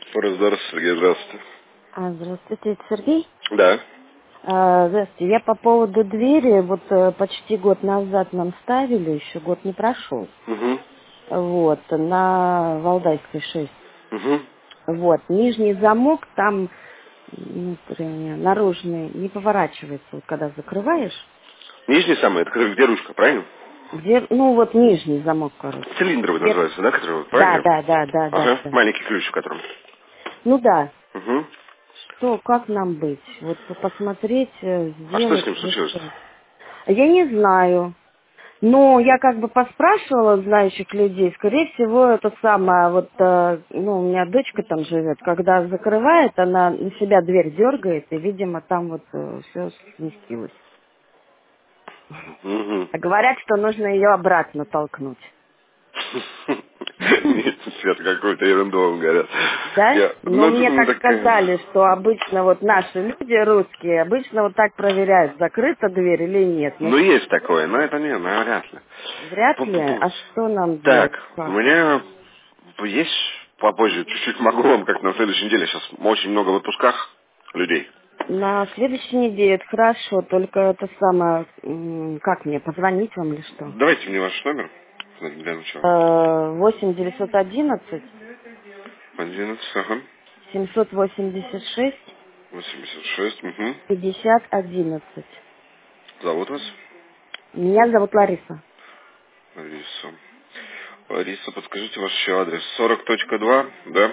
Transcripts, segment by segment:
Здравствуйте, Сергей, здравствуйте. Здравствуйте, это Сергей. Да. Здравствуйте. Я по поводу двери, вот почти год назад нам ставили, еще год не прошел. Угу. Вот, на Валдайской 6. Угу. Вот, нижний замок там внутренний, наружный, не поворачивается, вот когда закрываешь. Нижний самый, это где ручка, правильно? Где, ну вот нижний замок, короче. Цилиндровый Где... называется, да, который, Да, правильно? да. Ага, маленький ключ в котором. Ну да. Угу. Что, как нам быть? Вот посмотреть, А что с сделать. ним случилось? Я не знаю. Ну, я как бы поспрашивала знающих людей, скорее всего, это самое, вот, ну, у меня дочка там живет, когда закрывает, она на себя дверь дергает, и, видимо, там вот все сместилось. Угу. А говорят, что нужно ее обратно толкнуть. Нет, Свет, какой-то ерундой говорят. Да? Но мне Ну, так так... сказали, что обычно вот наши люди русские, обычно вот так проверяют, закрыта дверь или нет. Но Ну, есть такое, но это не, ну, вряд ли. вряд ли. А что нам делать? Так, у Как? меня есть попозже, чуть-чуть могу вам, как на следующей неделе, сейчас очень много в отпусках людей. На следующей неделе, это хорошо, только это самое, как мне, позвонить вам или что? Давайте мне ваш номер для начала. 8 911 11, ага. 786 86, угу. 50 11. Зовут вас? Меня зовут Лариса. Лариса. Лариса, подскажите ваш еще адрес. 40.2, да?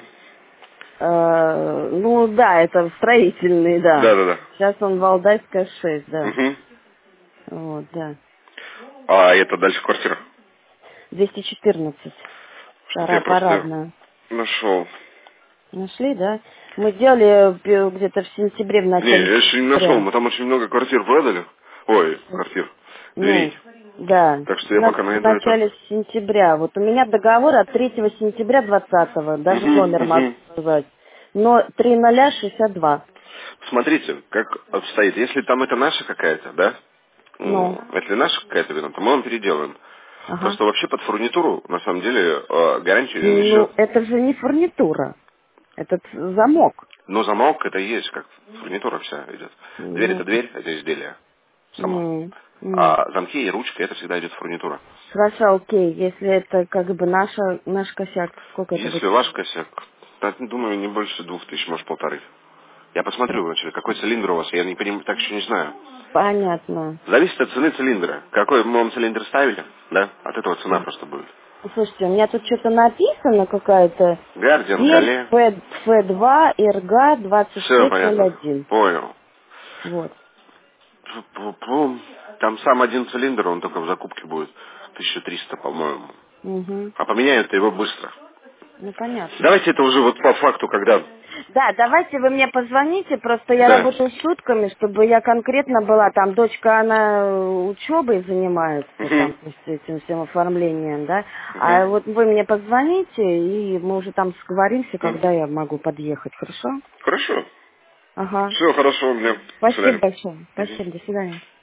Ну да, это строительный, да. Да. Сейчас он Валдайская 6, да. Угу. Вот, да. А это дальше квартира? 214. Что-то я Вторая просто парадная. нашел. Нашли, да? Мы делали где-то в сентябре, в Не, начале я еще не нашел. сентября. Мы там очень много квартир продали. Ой, квартир. Ну, Дверей. да, Так что я пока в найду это. начале сентября. Вот у меня договор от 3 сентября 20-го, даже номер могу Угу. сказать. Но 3062. Смотрите, как обстоит. Если там это наша какая-то, да? Ну, Если наша какая-то вина, то мы вам переделаем. ага. Просто вообще под фурнитуру, на самом деле, гарантию не Ну, несет. это же не фурнитура. Этот замок. Но замок это и есть, как фурнитура вся идет. Дверь это Ну, дверь, это изделие само. м, м. А замки и ручка это всегда идет фурнитура. Хорошо, окей. Если это как бы наш косяк, сколько это Если будет? ваш косяк, так, думаю, не больше 2000, может 1500. Я посмотрю, значит, какой цилиндр у вас, я не понимаю, так еще не знаю. Понятно. Зависит от цены цилиндра. Какой мы вам цилиндр ставили, да? От этого цена просто будет. Слушайте, у меня тут что-то написано, какая-то Гардиан, дверь Гале. Ф2, РГ Все понятно. 2501. Понял. Вот. Пу-пу-пу. Там сам один цилиндр, он только в закупке будет 1300, по-моему. Угу. А поменяют его быстро. Ну, понятно. Давайте это уже вот по факту, когда... Да, давайте вы мне позвоните, просто я Да. работаю сутками, чтобы я конкретно была, там дочка, она учебой занимается, Угу. там, то есть этим всем оформлением, да, Угу. а вот вы мне позвоните, и мы уже там сговоримся, Да. когда я могу подъехать, хорошо? Хорошо. Ага. Все, хорошо, мне. До Спасибо свидания. большое. Мгм. Спасибо, до свидания.